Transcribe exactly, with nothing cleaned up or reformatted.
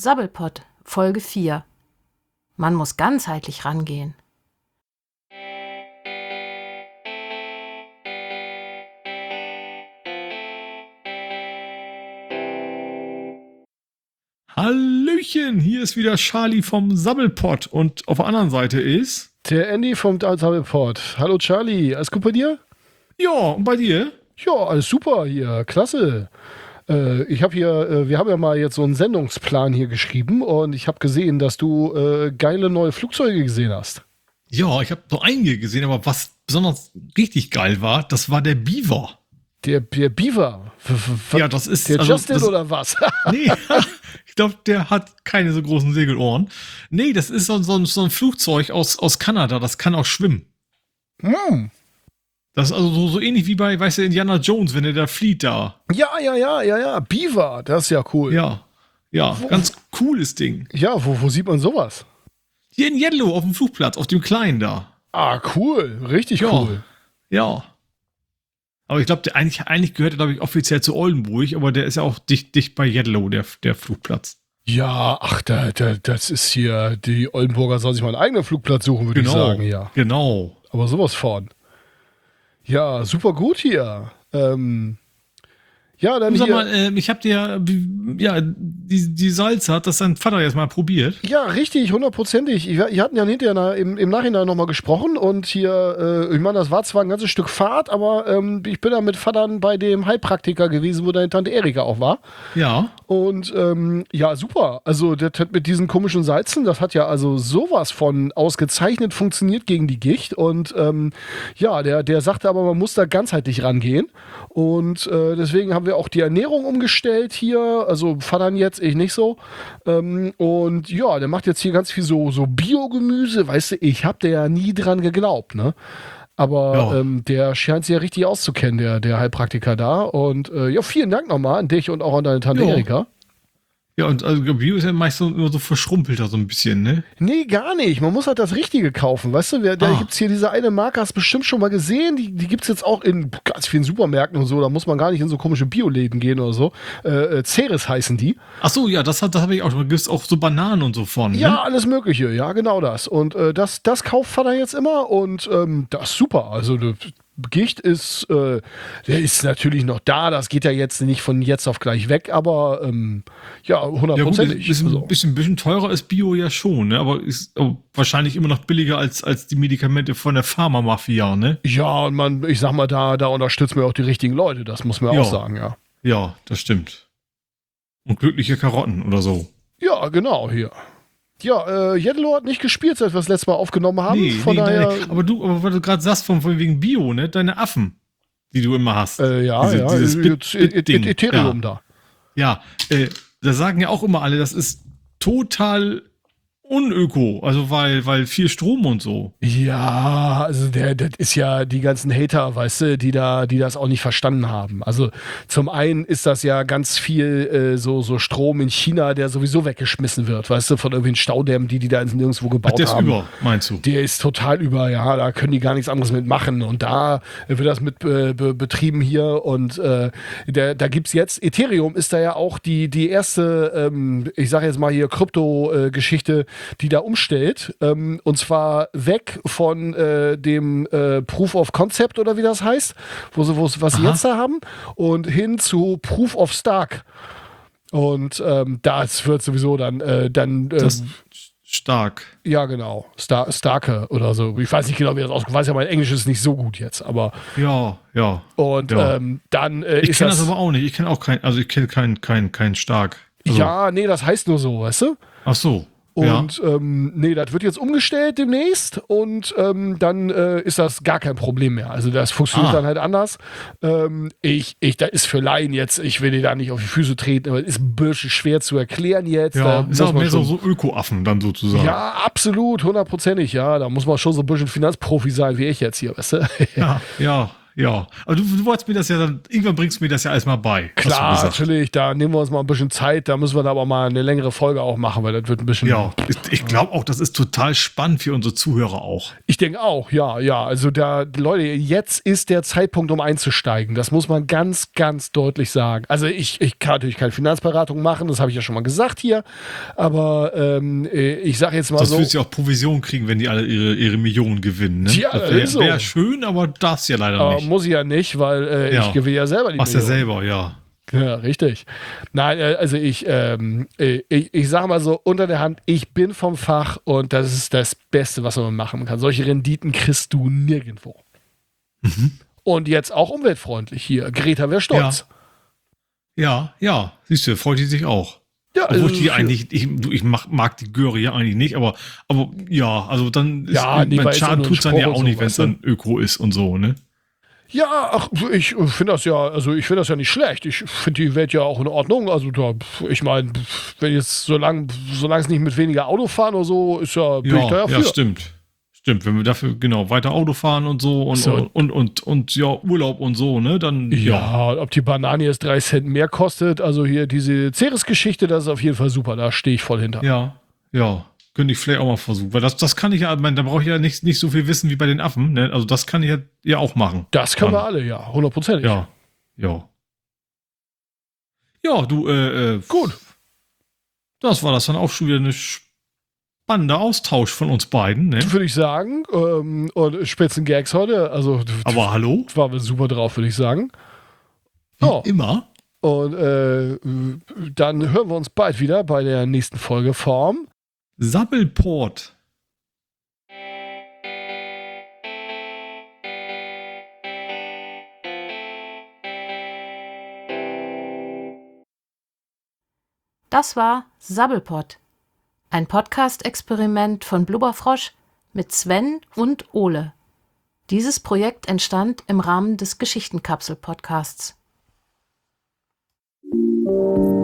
Sabbelpott, Folge vier. Man muss ganzheitlich rangehen. Hallöchen, hier ist wieder Charlie vom Sabbelpott und auf der anderen Seite ist... Der Andy vom Sabbelpott. Hallo Charlie, alles gut bei dir? Ja, und bei dir? Ja, alles super hier, klasse. Äh, ich habe hier, äh, wir haben ja mal jetzt so einen Sendungsplan hier geschrieben und ich habe gesehen, dass du äh, geile neue Flugzeuge gesehen hast. Ja, ich habe so einige gesehen, aber was besonders richtig geil war, das war der Beaver. Der, der Beaver? W- w- Ja, das ist... Der also, Justin das, oder was? Nee, ich glaube, der hat keine so großen Segelohren. Nee, das ist so, so, so ein Flugzeug aus, aus Kanada, das kann auch schwimmen. Hm. Das ist also so, so ähnlich wie bei, weißt du, Indiana Jones, wenn er da flieht da. Ja, ja, ja, ja, ja. Beaver, das ist ja cool. Ja, ja, Wo- ganz cooles Ding. Ja, wo, wo sieht man sowas? Hier in Yellow auf dem Flugplatz, auf dem Kleinen da. Ah, cool. Richtig Ja. cool. Ja. Aber ich glaube, der eigentlich, eigentlich gehört er, glaube ich, offiziell zu Oldenburg, aber der ist ja auch dicht, dicht bei Yellow, der, der Flugplatz. Ja, ach, da, da, das ist hier, die Oldenburger sollen sich mal einen eigenen Flugplatz suchen, würde ich sagen, ja. Genau. Aber sowas von. Ja, super gut hier. Ähm, ja, dann Du, sag hier. mal, äh, ich habe dir, ja, die, die Salze hat das dein Vater jetzt mal probiert. Ja, richtig, hundertprozentig. Ich, wir hatten ja hinterher na, im, im Nachhinein nochmal gesprochen und hier, äh, ich meine, das war zwar ein ganzes Stück Fahrt, aber ähm, ich bin da mit Vatern bei dem Heilpraktiker gewesen, wo deine Tante Erika auch war. Ja. Und ähm, ja, super. Also das hat mit diesen komischen Salzen, das hat ja also sowas von ausgezeichnet funktioniert gegen die Gicht. Und ähm, ja, der, der sagte aber, man muss da ganzheitlich rangehen. Und äh, deswegen haben wir auch die Ernährung umgestellt hier. Also Vatern jetzt, ich nicht so. Ähm, und ja, der macht jetzt hier ganz viel so, so Biogemüse. Weißt du, ich hab der ja nie dran geglaubt, ne? Aber Ja. ähm, der scheint sich ja richtig auszukennen, der, der Heilpraktiker da. Und äh, ja, vielen Dank nochmal an dich und auch an deine Tante Ja. Erika. Ja, und also Bio ist ja meist so, immer so verschrumpelter so ein bisschen, ne? Nee, gar nicht. Man muss halt das Richtige kaufen. Weißt du, wer- da Ah. gibt's hier diese eine Marke, hast du bestimmt schon mal gesehen. Die, die gibt's jetzt auch in ganz vielen Supermärkten und so. Da muss man gar nicht in so komische Bioläden gehen oder so. Äh, äh, Ceres heißen die. Ach so, ja, das, hat- das habe ich auch schon. Da gibt es auch so Bananen und so von, Ja, ne? alles Mögliche. Ja, genau das. Und äh, das, das kauft Vater jetzt immer und ähm, das ist super. Also das Gicht ist, äh, der ist natürlich noch da. Das geht ja jetzt nicht von jetzt auf gleich weg, aber ähm, ja, Ja gut, ist, hundertprozentig. ist ein Also. bisschen, bisschen teurer ist Bio ja schon, ne? Aber ist oh, wahrscheinlich immer noch billiger als, als die Medikamente von der Pharma-Mafia, ne? Ja, und man, ich sag mal, da, da unterstützen wir auch die richtigen Leute. Das muss man Ja. auch sagen, ja. Ja, das stimmt. Und glückliche Karotten oder so. Ja, genau, hier. Ja, äh, Yellow hat nicht gespielt, seit wir das letzte Mal aufgenommen haben. Von daher, deine, aber du, aber weil du gerade sagst, von, von wegen Bio, ne? Deine Affen, die du immer hast. äh, ja, diese- ja, dieses äh, Bit- jetzt, äh, Bit-Ding. äh, Ethereum Ja. da. Ja, äh, da sagen ja auch immer alle, das ist total unöko, also weil, weil viel Strom und so. Ja, also der, das ist ja die ganzen Hater, weißt du, die da, die das auch nicht verstanden haben. Also zum einen ist das ja ganz viel äh, so, so Strom in China, der sowieso weggeschmissen wird, weißt du, von irgendwelchen Staudämmen, die die da ins Nirgendwo Ach, gebaut der ist haben. über, meinst du? Der ist total über, ja, da können die gar nichts anderes mitmachen. Und da wird das mit äh, be betrieben hier. Und äh, da, da gibt es jetzt, Ethereum ist da ja auch die, die erste, ähm, ich sage jetzt mal hier, Krypto-Geschichte, die da umstellt. Ähm, und zwar weg von äh, dem äh, Proof of Concept oder wie das heißt, wo sie, wo sie, was sie Aha. jetzt da haben, und hin zu Proof of Stark. Und ähm, das wird sowieso dann, äh, dann äh, Das ist stark. ja, genau. Star Starke oder so. Ich weiß nicht genau, wie das aussieht. Ich weiß ja, mein Englisch ist nicht so gut jetzt, aber. Ja, ja. Und Ja. ähm, dann äh, Ich ist kenne das. das aber auch nicht. Ich kenne auch kein, also ich kenne keinen kein, kein stark. Also, ja, nee, das heißt nur so, weißt du? Ach so. Und ähm, nee, das wird jetzt umgestellt demnächst und ähm, dann äh, ist das gar kein Problem mehr. Also das funktioniert Ah. dann halt anders. Ähm, ich, ich, da ist für Laien jetzt, ich will dir da nicht auf die Füße treten, aber es ist ein bisschen schwer zu erklären jetzt. Ja, Da ist muss auch man mehr so, schon- so Öko-Affen dann sozusagen. Ja, absolut, hundertprozentig, ja. Da muss man schon so ein bisschen Finanzprofi sein wie ich jetzt hier, weißt du? ja, ja, ja. Aber du, du wolltest mir das ja dann, irgendwann bringst du mir das ja alles mal bei. hast du Klar, gesagt. natürlich, da nehmen wir uns mal ein bisschen Zeit, da müssen wir da aber mal eine längere Folge auch machen, weil das wird ein bisschen... Ja, ich, ich glaube auch, das ist total spannend für unsere Zuhörer auch. Ich denke auch, ja, ja. Also da, Leute, jetzt ist der Zeitpunkt, um einzusteigen. Das muss man ganz, ganz deutlich sagen. Also ich, ich kann natürlich keine Finanzberatung machen, das habe ich ja schon mal gesagt hier. Aber ähm, ich sage jetzt mal Das so. willst du ja auch Provision kriegen, wenn die alle ihre, ihre Millionen gewinnen. Ne? Ja, das ist wäre so. wär schön, aber darfst ja leider Aber nicht. muss ich ja nicht, weil äh, Ja. ich gewinne ja selber die Machst ja Millionen. selber, ja. Ja, richtig. Nein, äh, also ich, ähm, äh, ich, ich sage mal so unter der Hand, ich bin vom Fach und das ist das Beste, was man machen kann. Solche Renditen kriegst du nirgendwo. Mhm. Und jetzt auch umweltfreundlich hier. Greta wäre stolz. Ja, ja. Siehst du, freut die sich auch. Ja, Obwohl also ich die für- eigentlich, ich, du, ich mag, mag die Göre ja eigentlich nicht, aber, aber ja, also dann ist, Ja, nee, mein weil es ja Schaden nur ein tut's dann ja Spruch auch und nicht, so, wenn es weißt du? dann Öko ist und so, ne? Ja, ach, ich finde das ja, also ich finde das ja nicht schlecht. Ich finde die Welt ja auch in Ordnung. Also da, ich meine, wenn jetzt, solange solange es nicht mit weniger Auto fahren oder so, ist ja, bin ich da Ja, ja ja, für. stimmt. Stimmt, wenn wir dafür genau weiter Auto fahren und so und, So. und, und, und, und ja, Urlaub und so, ne, dann ja. Ja, ob die Banane jetzt drei Cent mehr kostet, also hier diese Ceres-Geschichte, das ist auf jeden Fall super, da stehe ich voll hinter. Ja, ja. Könnte ich vielleicht auch mal versuchen. Weil das, das kann ich ja, ich meine, da brauche ich ja nicht, nicht so viel wissen wie bei den Affen, ne? Also das kann ich ja, ja auch machen. Das können Dann. wir alle, ja, hundertprozentig. Ja, ja. Ja, du, äh, äh, Gut. das war das dann auch schon wieder eine spannender Austausch von uns beiden, ne? Würde ich sagen. Ähm, und Spitzen-Gags heute, also Aber hallo? waren wir super drauf, würde ich sagen. Wie Ja. immer. Und äh, dann hören wir uns bald wieder bei der nächsten Folge vom Sabbelport. Das war Sabbelpott, ein Podcast-Experiment von Blubberfrosch mit Sven und Ole. Dieses Projekt entstand im Rahmen des Geschichtenkapsel-Podcasts.